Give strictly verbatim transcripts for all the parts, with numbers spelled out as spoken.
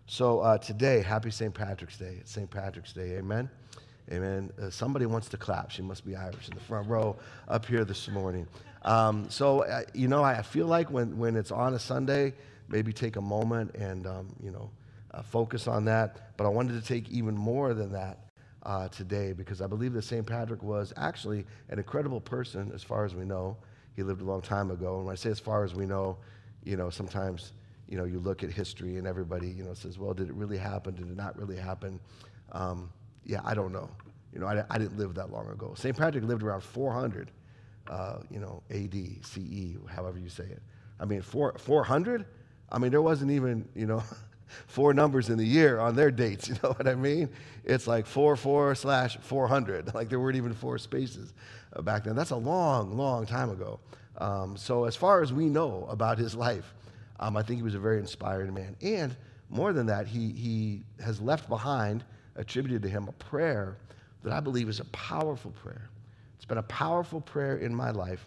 So uh, today, happy Saint Patrick's Day. It's Saint Patrick's Day, amen? Amen. Uh, somebody wants to clap. She must be Irish in the front row up here this morning. Um, so, uh, you know, I feel like when, when it's on a Sunday, maybe take a moment and, um, you know, uh, focus on that. But I wanted to take even more than that uh, today because I believe that Saint Patrick was actually an incredible person as far as we know. He lived a long time ago. And when I say as far as we know, you know, sometimes, you know, you look at history and everybody, you know, says, well, did it really happen? Did it not really happen? Um, yeah, I don't know. You know, I, I didn't live that long ago. Saint Patrick lived around four hundred, uh, you know, A D, C E, however you say it. I mean, four, 400? I mean, there wasn't even, you know, four numbers in the year on their dates, you know what I mean? It's like four, four slash four hundred. Like there weren't even four spaces uh, back then. That's a long, long time ago. Um, so as far as we know about his life, um, I think he was a very inspiring man. And more than that, he, he has left behind, attributed to him, a prayer that I believe is a powerful prayer. It's been a powerful prayer in my life,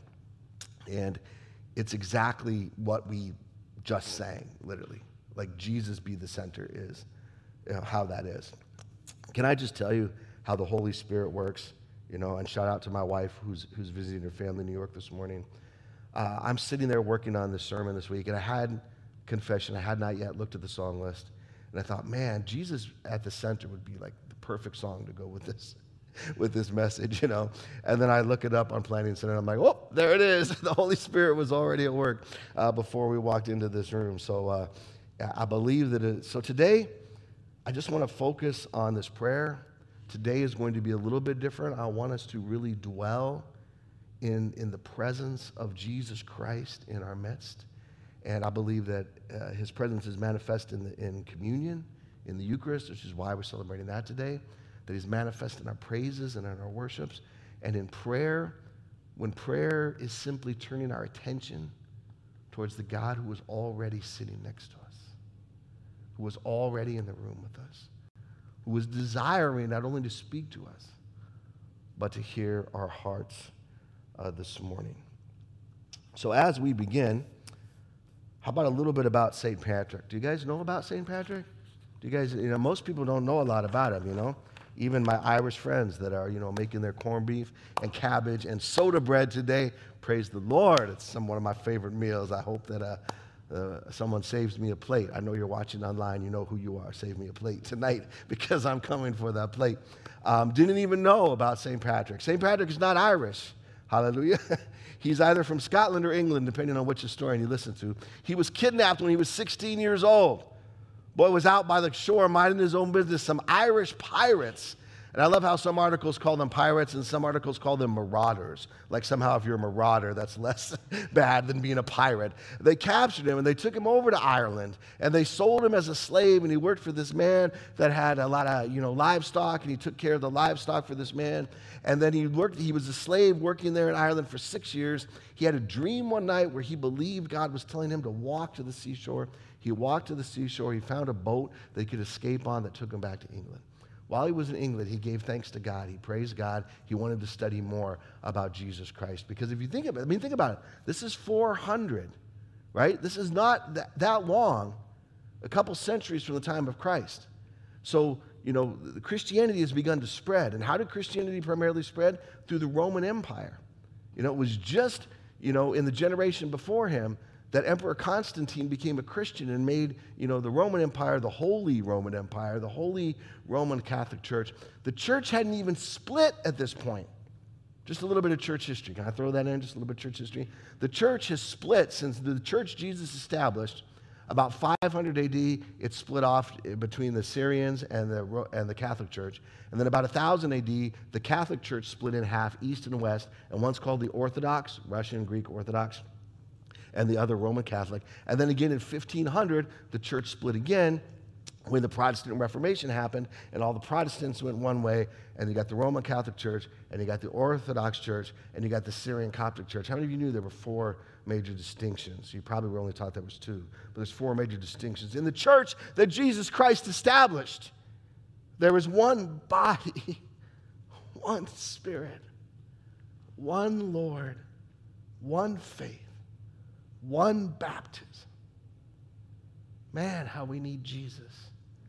and it's exactly what we just sang, literally. Like Jesus be the center is, you know, how that is. Can I just tell you how the Holy Spirit works? You know, and shout out to my wife who's, who's visiting her family in New York this morning. Uh, I'm sitting there working on this sermon this week, and I had confession. I had not yet looked at the song list. And I thought, man, Jesus at the center would be like the perfect song to go with this, with this message, you know. And then I look it up on Planning Center, and I'm like, oh, there it is. The Holy Spirit was already at work uh, before we walked into this room. So uh, I believe that it, so today, I just want to focus on this prayer. Today is going to be a little bit different. I want us to really dwell in, in the presence of Jesus Christ in our midst. And I believe that uh, his presence is manifest in, the, in communion, in the Eucharist, which is why we're celebrating that today, that he's manifest in our praises and in our worships. And in prayer, when prayer is simply turning our attention towards the God who is already sitting next to us, who was already in the room with us, who was desiring not only to speak to us, but to hear our hearts uh, this morning. So as we begin, how about a little bit about Saint Patrick? Do you guys know about Saint Patrick? Do you guys, you know, most people don't know a lot about him, you know? Even my Irish friends that are, you know, making their corned beef and cabbage and soda bread today, praise the Lord. It's some one of my favorite meals. I hope that uh, uh, someone saves me a plate. I know you're watching online. You know who you are. Save me a plate tonight because I'm coming for that plate. Um, didn't even know about Saint Patrick. Saint Patrick is not Irish. Hallelujah. He's either from Scotland or England, depending on which historian you listen to. He was kidnapped when he was sixteen years old. Boy was out by the shore minding his own business. Some Irish pirates. And I love how some articles call them pirates and some articles call them marauders. Like somehow if you're a marauder, that's less bad than being a pirate. They captured him and they took him over to Ireland and they sold him as a slave, and he worked for this man that had a lot of, you know, livestock, and he took care of the livestock for this man. And then he worked, he was a slave working there in Ireland for six years. He had a dream one night where he believed God was telling him to walk to the seashore. He walked to the seashore. He found a boat that he could escape on that took him back to England. While he was in England, he gave thanks to God. He praised God. He wanted to study more about Jesus Christ. Because if you think about it, I mean, think about it. This is four hundred, right? This is not that, that long, a couple centuries from the time of Christ. So, you know, Christianity has begun to spread. And how did Christianity primarily spread? Through the Roman Empire. You know, it was just, you know, in the generation before him that Emperor Constantine became a Christian and made, you know, the Roman Empire the Holy Roman Empire, the Holy Roman Catholic Church. The church hadn't even split at this point. Just a little bit of church history. Can I throw that in? Just a little bit of church history. The church has split since the church Jesus established. About five hundred A D, it split off between the Syrians and the, and the Catholic Church. And then about one thousand A D, the Catholic Church split in half, east and west, and one's called the Orthodox, Russian, Greek Orthodox, and the other Roman Catholic. And then again in fifteen hundred, the church split again when the Protestant Reformation happened, and all the Protestants went one way, and you got the Roman Catholic Church, and you got the Orthodox Church, and you got the Syrian Coptic Church. How many of you knew there were four major distinctions? You probably were only taught there was two, but there's four major distinctions. In the church that Jesus Christ established, there was one body, one Spirit, one Lord, one faith, one baptism. Man, how we need Jesus.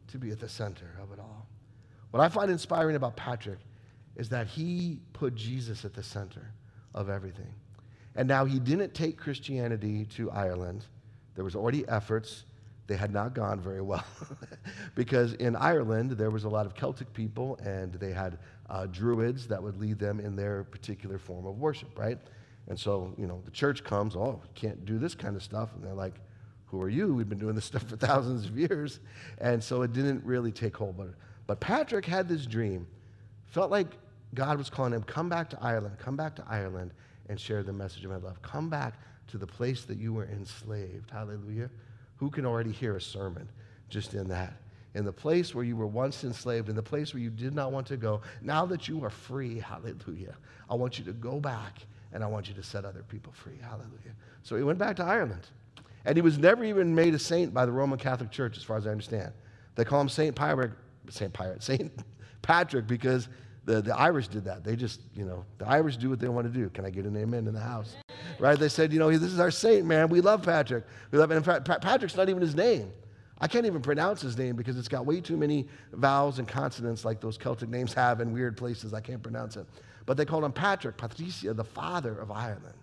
to be at the center of it all. What I find inspiring about Patrick is that he put Jesus at the center of everything. And now he didn't take Christianity to Ireland. There was already efforts. They had not gone very well because in Ireland there was a lot of Celtic people, and they had uh, druids that would lead them in their particular form of worship, right? And so, you know, the church comes, oh, you can't do this kind of stuff. And they're like, who are you? We've been doing this stuff for thousands of years. And so it didn't really take hold. But, but Patrick had this dream, felt like God was calling him, come back to Ireland, come back to Ireland and share the message of my love. Come back to the place that you were enslaved. Hallelujah. Who can already hear a sermon just in that? In the place where you were once enslaved, in the place where you did not want to go, now that you are free, hallelujah, I want you to go back and I want you to set other people free, hallelujah. So he went back to Ireland. And he was never even made a saint by the Roman Catholic Church, as far as I understand. They call him Saint Pirate, Saint Pirate, Saint Patrick, because the, the Irish did that. They just, you know, the Irish do what they want to do. Can I get an amen in the house? Right? They said, you know, this is our saint, man. We love Patrick. We love, and in fact, Patrick's not even his name. I can't even pronounce his name because it's got way too many vowels and consonants like those Celtic names have in weird places. I can't pronounce it. But they called him Patrick, Patricia, the father of Ireland,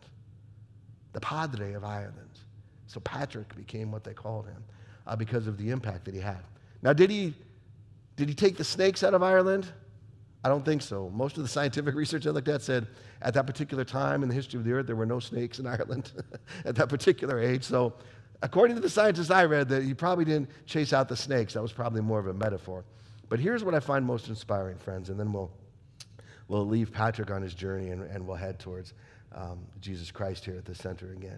the padre of Ireland. So Patrick became what they called him uh, because of the impact that he had. Now, did he, did he take the snakes out of Ireland? I don't think so. Most of the scientific research I looked at said at that particular time in the history of the earth, there were no snakes in Ireland at that particular age. So according to the scientists I read, that he probably didn't chase out the snakes. That was probably more of a metaphor. But here's what I find most inspiring, friends, and then we'll, we'll leave Patrick on his journey and, and we'll head towards um, Jesus Christ here at the center again,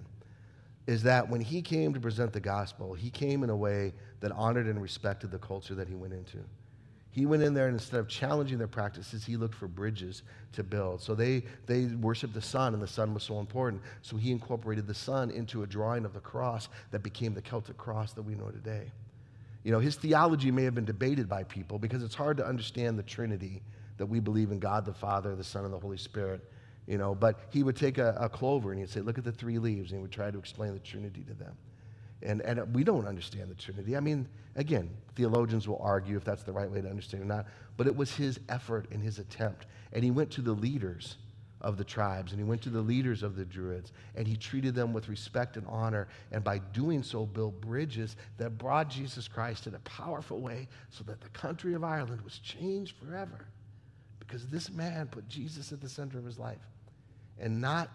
is that when he came to present the gospel, he came in a way that honored and respected the culture that he went into. He went in there, and instead of challenging their practices, he looked for bridges to build. So they, they worshiped the sun, and the sun was so important. So he incorporated the sun into a drawing of the cross that became the Celtic cross that we know today. You know, his theology may have been debated by people because it's hard to understand the Trinity, that we believe in God the Father, the Son, and the Holy Spirit. You know, but he would take a, a clover and he'd say, look at the three leaves, and he would try to explain the Trinity to them. And, and we don't understand the Trinity. I mean, again, theologians will argue if that's the right way to understand it or not, but it was his effort and his attempt. And he went to the leaders of the tribes, and he went to the leaders of the Druids, and he treated them with respect and honor, and by doing so, built bridges that brought Jesus Christ in a powerful way so that the country of Ireland was changed forever because this man put Jesus at the center of his life. And not,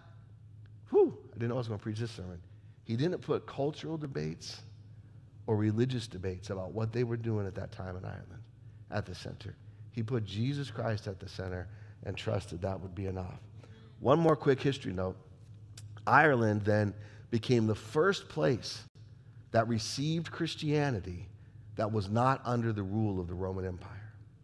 whew, I didn't know I was going to preach this sermon. He didn't put cultural debates or religious debates about what they were doing at that time in Ireland at the center. He put Jesus Christ at the center and trusted that would be enough. One more quick history note. Ireland then became the first place that received Christianity that was not under the rule of the Roman Empire.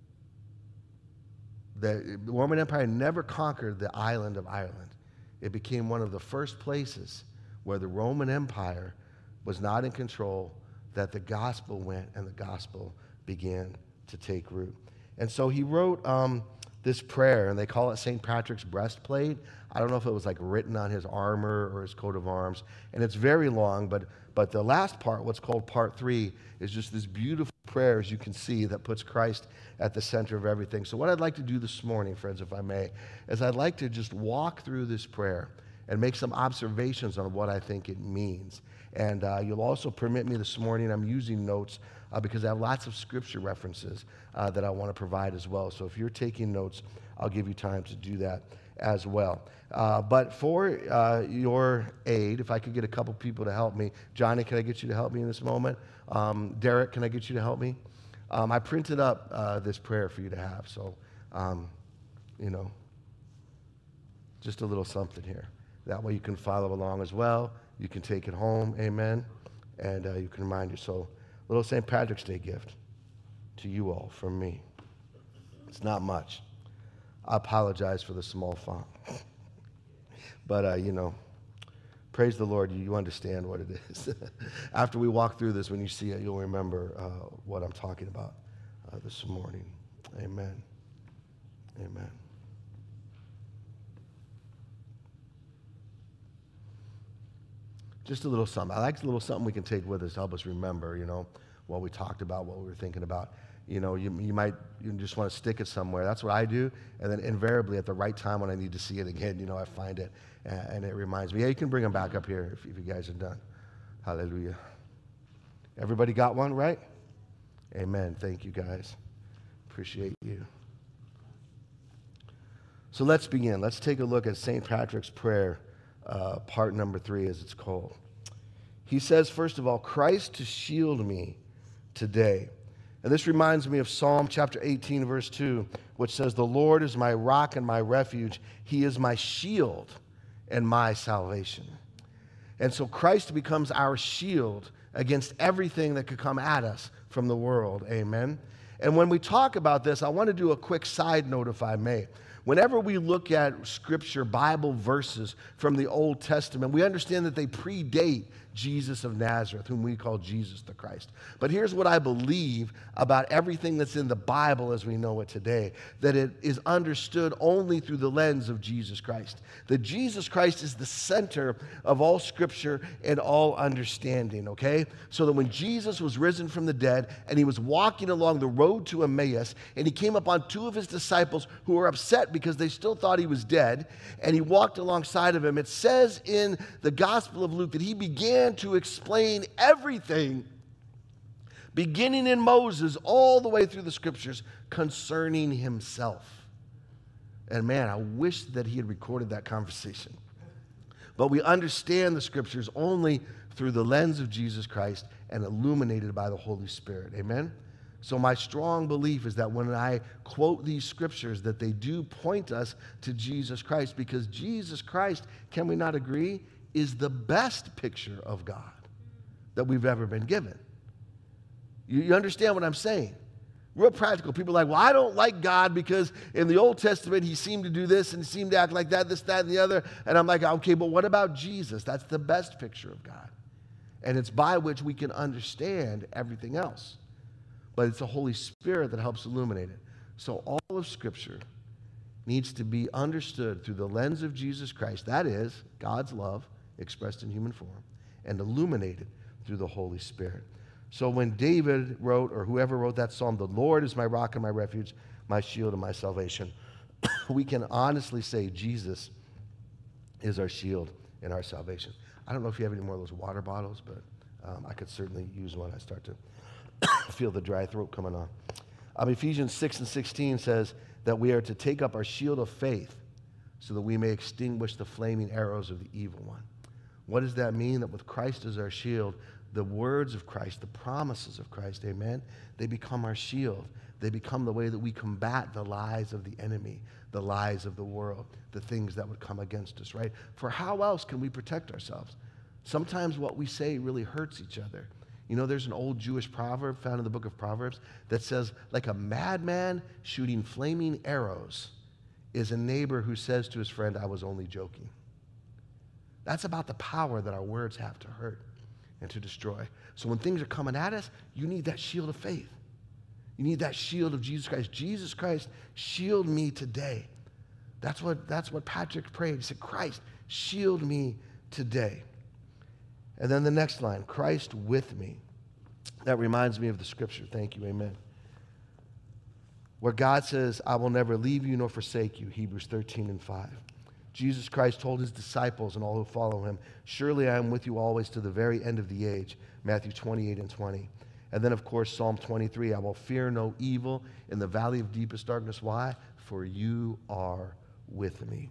The Roman Empire never conquered the island of Ireland. It became one of the first places where the Roman Empire was not in control, that the gospel went and the gospel began to take root. And so he wrote um, this prayer, and they call it Saint Patrick's breastplate. I don't know if it was like written on his armor or his coat of arms, and it's very long, but, but the last part, what's called part three, is just this beautiful prayer, as you can see, that puts Christ at the center of everything. So what I'd like to do this morning, friends, if I may, is I'd like to just walk through this prayer and make some observations on what I think it means. And uh, you'll also permit me this morning, I'm using notes uh, because I have lots of scripture references uh, that I want to provide as well. So if you're taking notes, I'll give you time to do that as well. Uh, but for uh, your aid, if I could get a couple people to help me. Johnny, can I get you to help me in this moment? Um, Derek, can I get you to help me? Um, I printed up uh, this prayer for you to have. So, um, you know, just a little something here. That way you can follow along as well. You can take it home, amen, and uh, you can remind yourself. Little Saint Patrick's Day gift to you all from me. It's not much. I apologize for the small font. But, uh, you know, praise the Lord, you understand what it is. After we walk through this, when you see it, you'll remember uh, what I'm talking about uh, this morning. Amen. Amen. Just a little something. I like a little something we can take with us to help us remember, you know, what we talked about, what we were thinking about. You know, you, you might you just want to stick it somewhere. That's what I do. And then invariably at the right time when I need to see it again, you know, I find it and, and it reminds me. Yeah, you can bring them back up here if, if you guys are done. Hallelujah. Everybody got one, right? Amen. Thank you, guys. Appreciate you. So let's begin. Let's take a look at Saint Patrick's prayer, uh, part number three, as it's called. He says, first of all, Christ to shield me today. And this reminds me of Psalm chapter eighteen, verse two, which says, the Lord is my rock and my refuge. He is my shield and my salvation. And so Christ becomes our shield against everything that could come at us from the world. Amen. And when we talk about this, I want to do a quick side note, if I may. Whenever we look at Scripture, Bible verses from the Old Testament, we understand that they predate Jesus of Nazareth, whom we call Jesus the Christ. But here's what I believe about everything that's in the Bible as we know it today, that it is understood only through the lens of Jesus Christ. That Jesus Christ is the center of all Scripture and all understanding, okay? So that when Jesus was risen from the dead and he was walking along the road to Emmaus and he came upon two of his disciples who were upset because they still thought he was dead, and he walked alongside of him, it says in the Gospel of Luke that he began to explain everything, beginning in Moses all the way through the Scriptures, concerning himself. And man, I wish that he had recorded that conversation. But we understand the Scriptures only through the lens of Jesus Christ and illuminated by the Holy Spirit. Amen? So my strong belief is that when I quote these Scriptures, that they do point us to Jesus Christ, because Jesus Christ, can we not agree, is the best picture of God that we've ever been given. You, you understand what I'm saying? Real practical. People are like, well, I don't like God because in the Old Testament he seemed to do this and he seemed to act like that, this, that, and the other. And I'm like, okay, but what about Jesus? That's the best picture of God. And it's by which we can understand everything else. But it's the Holy Spirit that helps illuminate it. So all of Scripture needs to be understood through the lens of Jesus Christ. That is, God's love expressed in human form and illuminated through the Holy Spirit. So when David wrote, or whoever wrote that psalm, the Lord is my rock and my refuge, my shield and my salvation, we can honestly say Jesus is our shield and our salvation. I don't know if you have any more of those water bottles, but um, I could certainly use one. I start to feel the dry throat coming on. Um, Ephesians six and sixteen says that we are to take up our shield of faith so that we may extinguish the flaming arrows of the evil one. What does that mean? That with Christ as our shield, the words of Christ, the promises of Christ, amen, they become our shield. They become the way that we combat the lies of the enemy, the lies of the world, the things that would come against us, right? For how else can we protect ourselves? Sometimes what we say really hurts each other. You know, there's an old Jewish proverb found in the book of Proverbs that says, like a madman shooting flaming arrows is a neighbor who says to his friend, I was only joking. That's about the power that our words have to hurt and to destroy. So when things are coming at us, you need that shield of faith. You need that shield of Jesus Christ. Jesus Christ, shield me today. That's what, that's what Patrick prayed. He said, Christ, shield me today. And then the next line, Christ with me. That reminds me of the Scripture. Thank you, amen. Where God says, I will never leave you nor forsake you, Hebrews thirteen and five. Jesus Christ told his disciples and all who follow him, surely I am with you always to the very end of the age, Matthew twenty-eight and twenty. And then, of course, Psalm twenty-three, I will fear no evil in the valley of deepest darkness. Why? For you are with me.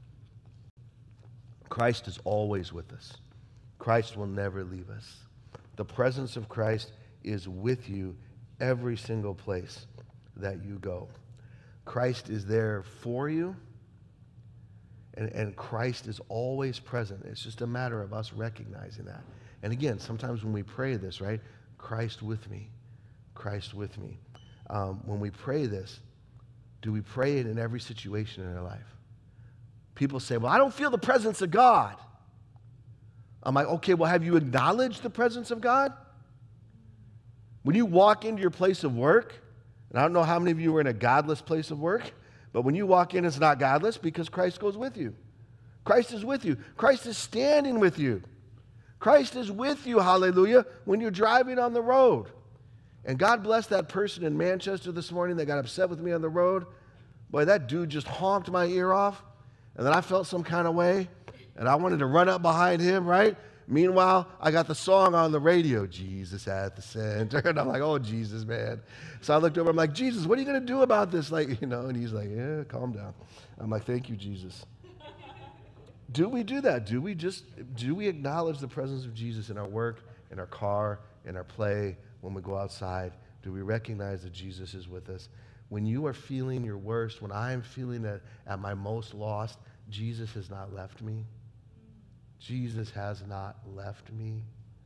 Christ is always with us. Christ will never leave us. The presence of Christ is with you every single place that you go. Christ is there for you. And, and Christ is always present. It's just a matter of us recognizing that. And again, sometimes when we pray this, right? Christ with me. Christ with me. Um, when we pray this, do we pray it in every situation in our life? People say, well, I don't feel the presence of God. I'm like, okay, well, have you acknowledged the presence of God? When you walk into your place of work, and I don't know how many of you are in a godless place of work, but when you walk in, it's not godless because Christ goes with you. Christ is with you. Christ is standing with you. Christ is with you, hallelujah, when you're driving on the road. And God bless that person in Manchester this morning that got upset with me on the road. Boy, that dude just honked my ear off. And then I felt some kind of way. And I wanted to run up behind him, right? Meanwhile, I got the song on the radio, Jesus at the center. And I'm like, oh, Jesus, man. So I looked over. I'm like, Jesus, what are you going to do about this? Like, you know, and he's like, yeah, calm down. I'm like, thank you, Jesus. Do we do that? Do we just, do we acknowledge the presence of Jesus in our work, in our car, in our play, when we go outside? Do we recognize that Jesus is with us? When you are feeling your worst, when I am feeling at, at my most lost, Jesus has not left me. Jesus has not left me.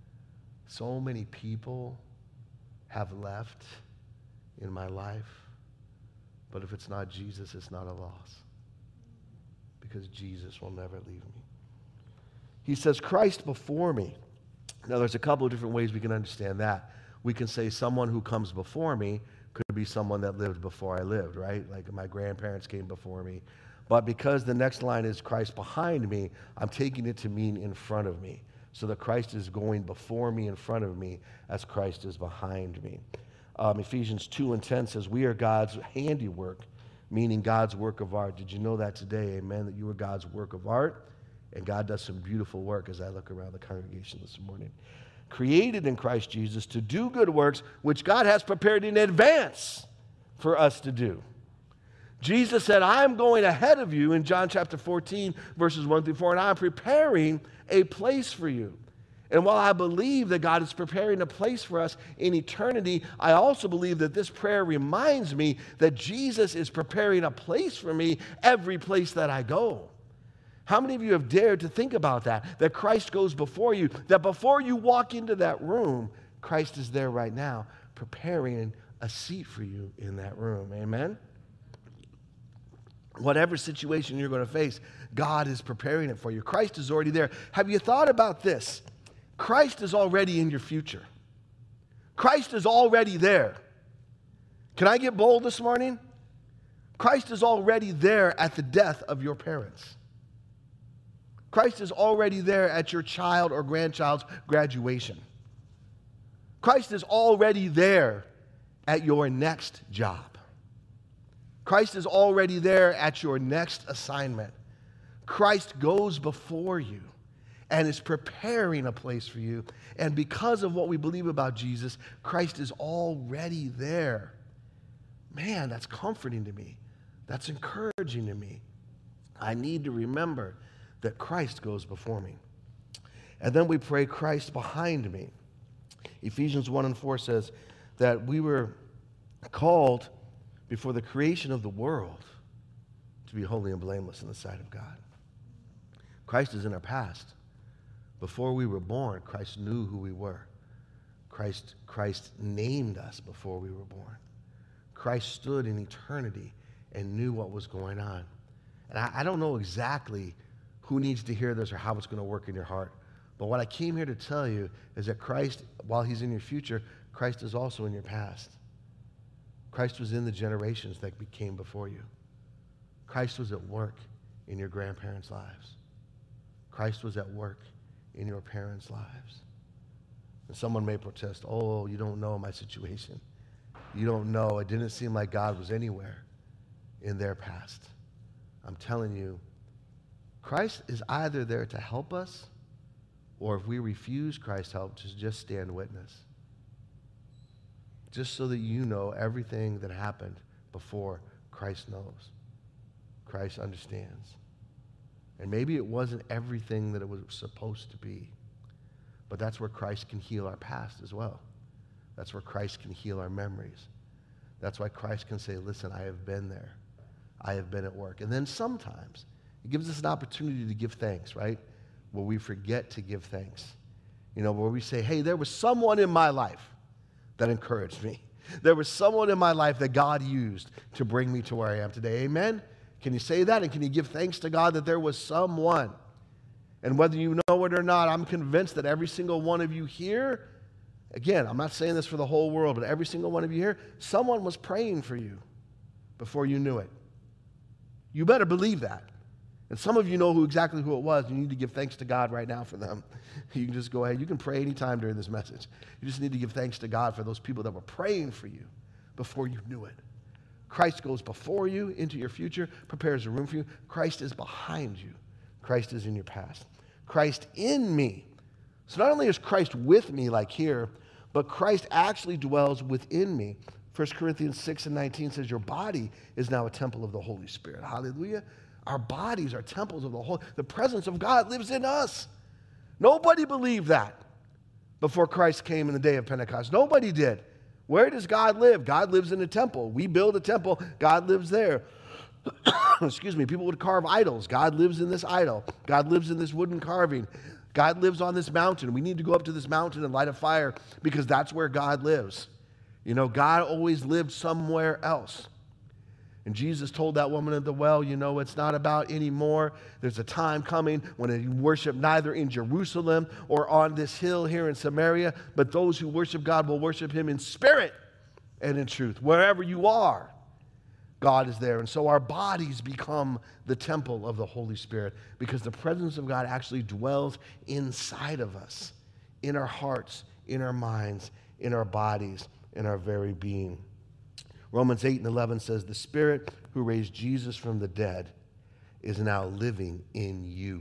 So many people have left in my life. But if it's not Jesus, it's not a loss. Because Jesus will never leave me. He says, Christ before me. Now, there's a couple of different ways we can understand that. We can say someone who comes before me could be someone that lived before I lived, right? Like my grandparents came before me. But because the next line is Christ behind me, I'm taking it to mean in front of me. So that Christ is going before me, in front of me, as Christ is behind me. Um, Ephesians two and ten says, we are God's handiwork, meaning God's work of art. Did you know that today, amen, that you are God's work of art? And God does some beautiful work as I look around the congregation this morning. Created in Christ Jesus to do good works, which God has prepared in advance for us to do. Jesus said, I'm going ahead of you in John chapter fourteen, verses one through four, and I'm preparing a place for you. And while I believe that God is preparing a place for us in eternity, I also believe that this prayer reminds me that Jesus is preparing a place for me every place that I go. How many of you have dared to think about that? That Christ goes before you, that before you walk into that room, Christ is there right now, preparing a seat for you in that room. Amen? Whatever situation you're going to face, God is preparing it for you. Christ is already there. Have you thought about this? Christ is already in your future. Christ is already there. Can I get bold this morning? Christ is already there at the death of your parents. Christ is already there at your child or grandchild's graduation. Christ is already there at your next job. Christ is already there at your next assignment. Christ goes before you and is preparing a place for you. And because of what we believe about Jesus, Christ is already there. Man, that's comforting to me. That's encouraging to me. I need to remember that Christ goes before me. And then we pray, Christ behind me. Ephesians one and four says that we were called before the creation of the world to be holy and blameless in the sight of God. Christ is in our past. Before we were born, Christ knew who we were. Christ, Christ named us before we were born. Christ stood in eternity and knew what was going on. And I, I don't know exactly who needs to hear this or how it's going to work in your heart. But what I came here to tell you is that Christ, while he's in your future, Christ is also in your past. Christ was in the generations that came before you. Christ was at work in your grandparents' lives. Christ was at work in your parents' lives. And someone may protest, oh, you don't know my situation. You don't know. It didn't seem like God was anywhere in their past. I'm telling you, Christ is either there to help us, or if we refuse Christ's help, to just stand witness. Just so that you know everything that happened before Christ knows. Christ understands. And maybe it wasn't everything that it was supposed to be, but that's where Christ can heal our past as well. That's where Christ can heal our memories. That's why Christ can say, listen, I have been there. I have been at work. And then sometimes it gives us an opportunity to give thanks, right? Where we forget to give thanks. You know, where we say, hey, there was someone in my life that encouraged me. There was someone in my life that God used to bring me to where I am today. Amen? Can you say that? And can you give thanks to God that there was someone? And whether you know it or not, I'm convinced that every single one of you here, again, I'm not saying this for the whole world, but every single one of you here, someone was praying for you before you knew it. You better believe that. And some of you know who exactly who it was. You need to give thanks to God right now for them. You can just go ahead. You can pray anytime during this message. You just need to give thanks to God for those people that were praying for you before you knew it. Christ goes before you into your future, prepares a room for you. Christ is behind you. Christ is in your past. Christ in me. So not only is Christ with me like here, but Christ actually dwells within me. First Corinthians six and nineteen says your body is now a temple of the Holy Spirit. Hallelujah. Our bodies are temples of the Holy. The presence of God lives in us. Nobody believed that before Christ came in the day of Pentecost. Nobody did. Where does God live? God lives in a temple. We build a temple. God lives there. Excuse me. People would carve idols. God lives in this idol. God lives in this wooden carving. God lives on this mountain. We need to go up to this mountain and light a fire because that's where God lives. You know, God always lived somewhere else. And Jesus told that woman at the well, you know, it's not about anymore. There's a time coming when you worship neither in Jerusalem or on this hill here in Samaria, but those who worship God will worship him in spirit and in truth. Wherever you are, God is there. And so our bodies become the temple of the Holy Spirit because the presence of God actually dwells inside of us, in our hearts, in our minds, in our bodies, in our very being. Romans eight and eleven says, the Spirit who raised Jesus from the dead is now living in you.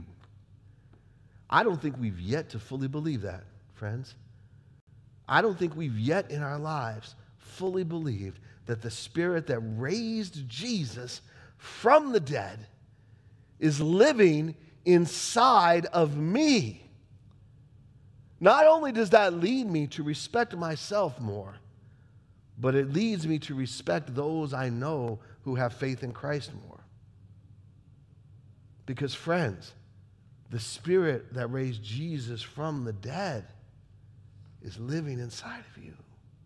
I don't think we've yet to fully believe that, friends. I don't think we've yet in our lives fully believed that the Spirit that raised Jesus from the dead is living inside of me. Not only does that lead me to respect myself more, but it leads me to respect those I know who have faith in Christ more. Because, friends, the Spirit that raised Jesus from the dead is living inside of you.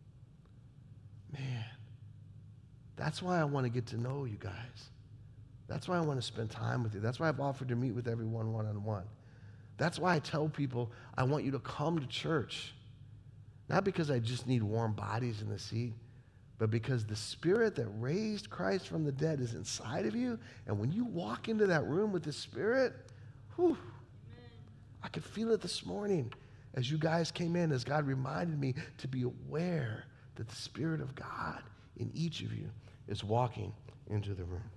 Man, that's why I want to get to know you guys. That's why I want to spend time with you. That's why I've offered to meet with everyone one-on-one. That's why I tell people I want you to come to church. Not because I just need warm bodies in the seat, but because the Spirit that raised Christ from the dead is inside of you. And when you walk into that room with the Spirit, whew, I could feel it this morning as you guys came in, as God reminded me to be aware that the Spirit of God in each of you is walking into the room.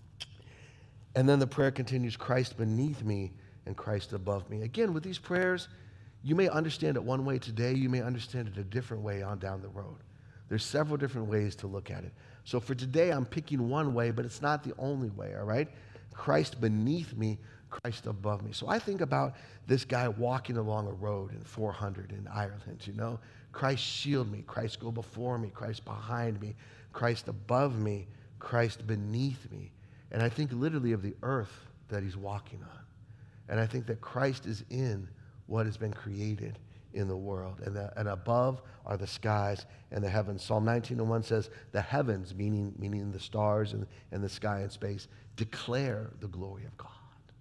And then the prayer continues, Christ beneath me and Christ above me. Again, with these prayers, you may understand it one way today. You may understand it a different way on down the road. There's several different ways to look at it. So for today, I'm picking one way, but it's not the only way, all right? Christ beneath me, Christ above me. So I think about this guy walking along a road in four hundred in Ireland, you know? Christ shield me, Christ go before me, Christ behind me, Christ above me, Christ beneath me. And I think literally of the earth that he's walking on. And I think that Christ is in what has been created in the world. And, the, and above are the skies and the heavens. Psalm nineteen and one says, the heavens, meaning, meaning the stars and, and the sky and space, declare the glory of God.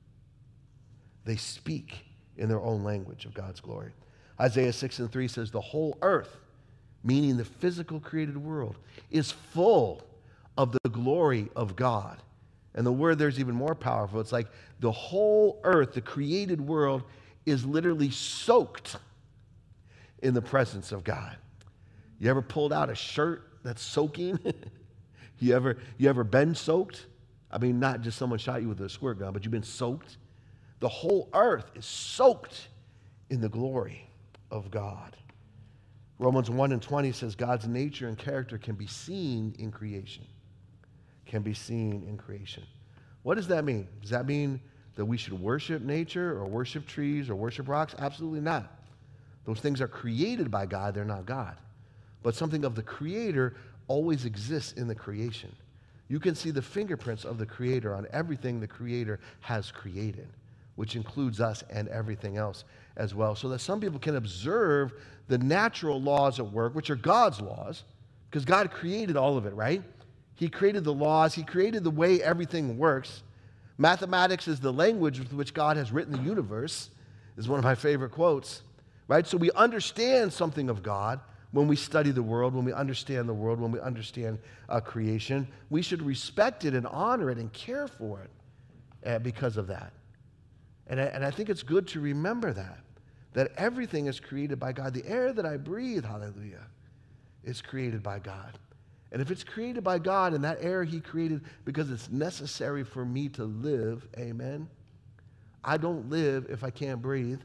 They speak in their own language of God's glory. Isaiah six and three says, the whole earth, meaning the physical created world, is full of the glory of God. And the word there's even more powerful. It's like the whole earth, the created world, is literally soaked in the presence of God. You ever pulled out a shirt that's soaking? you ever you ever been soaked? I mean, not just someone shot you with a squirt gun, but you've been soaked. The whole earth is soaked in the glory of God. Romans one and twenty says God's nature and character can be seen in creation. Can be seen in creation. What does that mean? Does that mean that we should worship nature or worship trees or worship rocks? Absolutely not. Those things are created by God. They're not God. But something of the Creator always exists in the creation. You can see the fingerprints of the Creator on everything the Creator has created, which includes us and everything else as well. So that some people can observe the natural laws at work, which are God's laws, because God created all of it, right? He created the laws. He created the way everything works. Mathematics is the language with which God has written the universe, is one of my favorite quotes, right? So we understand something of God when we study the world, when we understand the world, when we understand uh, creation. We should respect it and honor it and care for it uh, because of that. And I, and I think it's good to remember that, that everything is created by God. The air that I breathe, hallelujah, is created by God. And if it's created by God and that air he created because it's necessary for me to live, amen, I don't live if I can't breathe.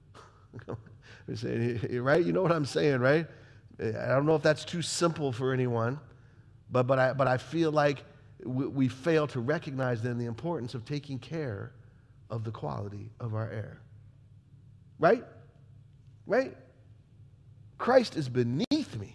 Right? You know what I'm saying, right? I don't know if that's too simple for anyone, but, but, I, but I feel like we, we fail to recognize then the importance of taking care of the quality of our air. Right? Right? Christ is beneath me,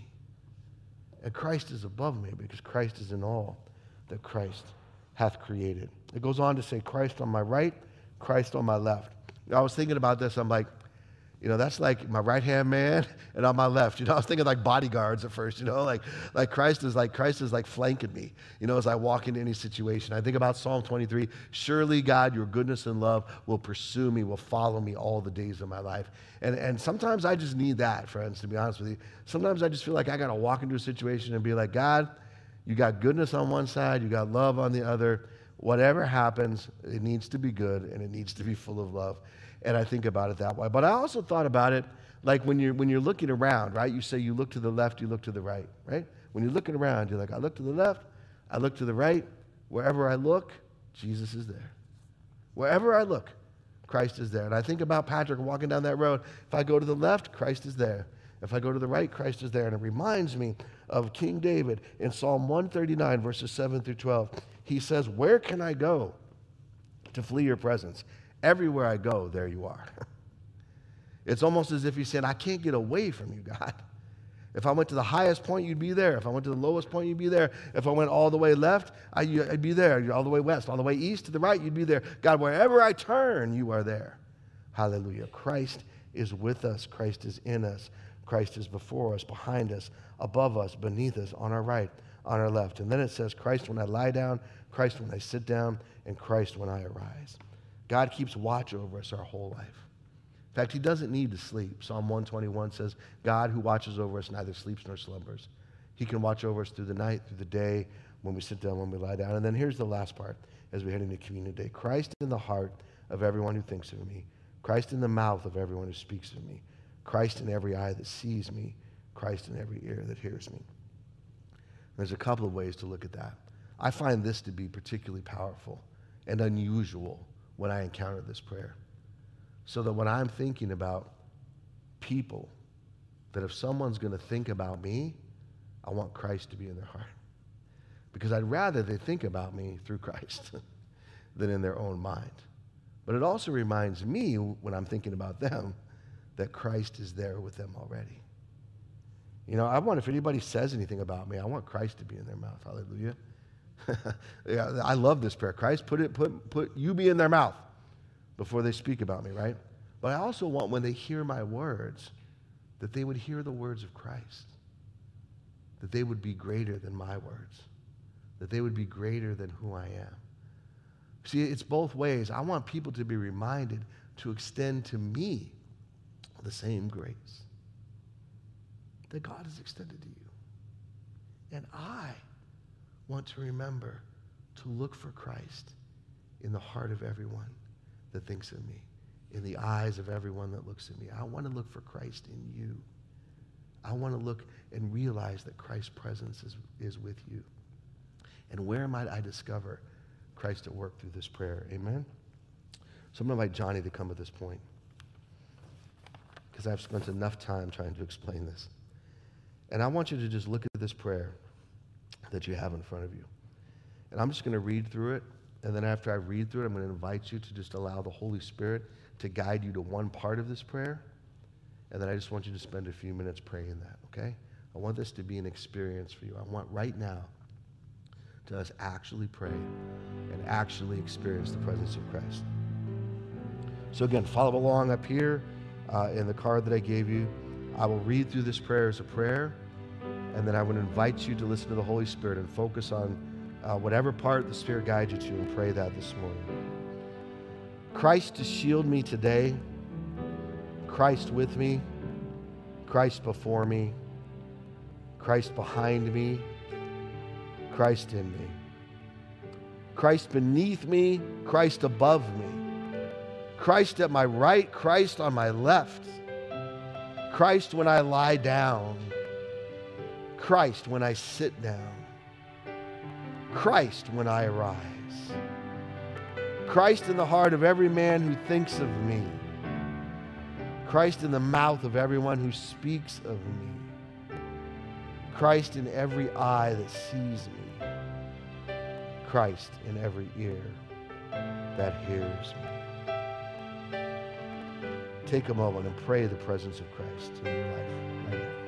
and Christ is above me, because Christ is in all that Christ hath created. It goes on to say, Christ on my right, Christ on my left. I was thinking about this. I'm like, you know, that's like my right-hand man and on my left. You know, I was thinking like bodyguards at first, you know, like, like Christ is like, Christ is like flanking me, you know, as I walk into any situation. I think about Psalm twenty-three, surely God, your goodness and love will pursue me, will follow me all the days of my life. And, and sometimes I just need that, friends, to be honest with you. Sometimes I just feel like I got to walk into a situation and be like, God, you got goodness on one side, you got love on the other. Whatever happens, it needs to be good and it needs to be full of love. And I think about it that way. But I also thought about it like when you're, when you're looking around, right? You say you look to the left, you look to the right, right? When you're looking around, you're like, I look to the left, I look to the right. Wherever I look, Jesus is there. Wherever I look, Christ is there. And I think about Patrick walking down that road. If I go to the left, Christ is there. If I go to the right, Christ is there. And it reminds me of King David in Psalm one thirty-nine, verses seven through twelve. He says, where can I go to flee your presence? Everywhere I go, there you are. It's almost as if he's saying, I can't get away from you, God. If I went to the highest point, you'd be there. If I went to the lowest point, you'd be there. If I went all the way left, I'd be there. All the way west, all the way east to the right, you'd be there. God, wherever I turn, you are there. Hallelujah. Christ is with us. Christ is in us. Christ is before us, behind us, above us, beneath us, on our right, on our left. And then it says, Christ when I lie down, Christ when I sit down, and Christ when I arise. God keeps watch over us our whole life. In fact, he doesn't need to sleep. Psalm one twenty-one says, God who watches over us neither sleeps nor slumbers. He can watch over us through the night, through the day, when we sit down, when we lie down. And then here's the last part as we head into communion day. Christ in the heart of everyone who thinks of me. Christ in the mouth of everyone who speaks of me. Christ in every eye that sees me. Christ in every ear that hears me. There's a couple of ways to look at that. I find this to be particularly powerful and unusual when I encounter this prayer. So that when I'm thinking about people, that if someone's going to think about me, I want Christ to be in their heart. Because I'd rather they think about me through Christ than in their own mind. But it also reminds me, when I'm thinking about them, that Christ is there with them already. You know, I want, if anybody says anything about me, I want Christ to be in their mouth. Hallelujah. Yeah, I love this prayer. Christ, put it, put, put you be in their mouth before they speak about me, right? But I also want, when they hear my words, that they would hear the words of Christ. That they would be greater than my words. That they would be greater than who I am. See, it's both ways. I want people to be reminded to extend to me the same grace that God has extended to you. And I want to remember to look for Christ in the heart of everyone that thinks of me, in the eyes of everyone that looks at me. I want to look for Christ in you. I want to look and realize that Christ's presence is, is with you. And where might I discover Christ at work through this prayer? Amen? So I'm going to invite Johnny to come at this point, because I've spent enough time trying to explain this. And I want you to just look at this prayer that you have in front of you. And I'm just going to read through it. And then after I read through it, I'm going to invite you to just allow the Holy Spirit to guide you to one part of this prayer. And then I just want you to spend a few minutes praying that, okay? I want this to be an experience for you. I want right now to us actually pray and actually experience the presence of Christ. So again, follow along up here uh, in the card that I gave you. I will read through this prayer as a prayer, and then I would invite you to listen to the Holy Spirit and focus on uh, whatever part the Spirit guides you to, and pray that this morning. Christ to shield me today, Christ with me, Christ before me, Christ behind me, Christ in me. Christ beneath me, Christ above me. Christ at my right, Christ on my left. Christ when I lie down. Christ when I sit down. Christ when I arise. Christ in the heart of every man who thinks of me. Christ in the mouth of everyone who speaks of me. Christ in every eye that sees me. Christ in every ear that hears me. Take a moment and pray the presence of Christ in your life right now.